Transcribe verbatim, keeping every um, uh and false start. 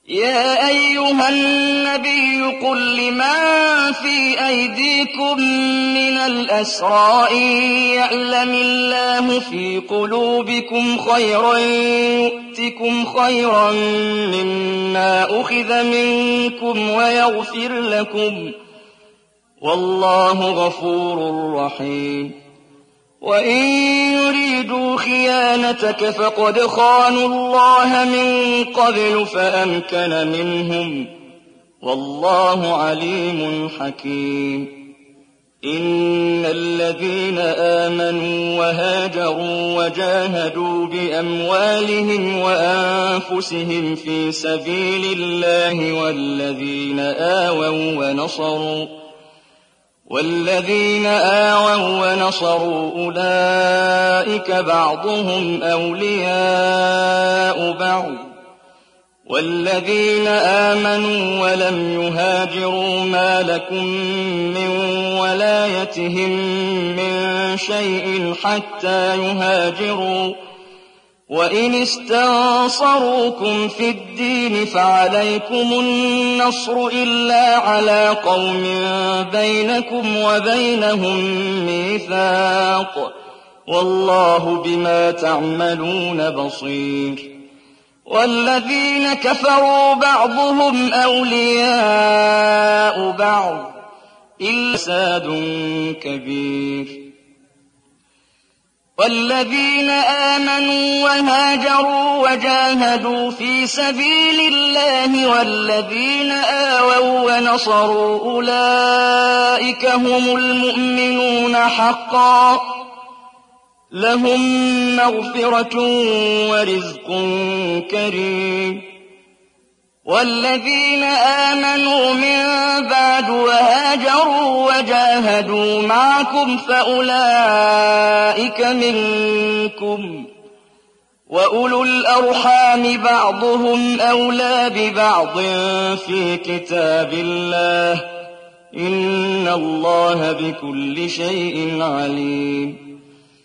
يا أيها النبي قل لمن في أيديكم من الأسرى إن يعلم الله في قلوبكم خيرا يؤتكم خيرا مما أخذ منكم ويغفر لكم والله غفور رحيم وإن يريدوا خيانتك فقد خانوا الله من قبل فأمكن منهم والله عليم حكيم إن الذين آمنوا وهاجروا وجاهدوا بأموالهم وأنفسهم في سبيل الله والذين آووا ونصروا والذين آووا ونصروا أولئك بعضهم أولياء بعض والذين آمنوا ولم يهاجروا ما لكم من ولايتهم من شيء حتى يهاجروا وإن استنصروكم في الدين فعليكم النصر إلا على قوم بينكم وبينهم ميثاق والله بما تعملون بصير والذين كفروا بعضهم أولياء بعض إلا فساد كبير والذين آمنوا وهاجروا وجاهدوا في سبيل الله والذين آووا ونصروا أولئك هم المؤمنون حقا لهم مغفرة ورزق كريم والذين آمنوا من بعد وهاجروا وجاهدوا معكم فأولئك منكم وأولو الأرحام بعضهم أولى ببعض في كتاب الله إن الله بكل شيء عليم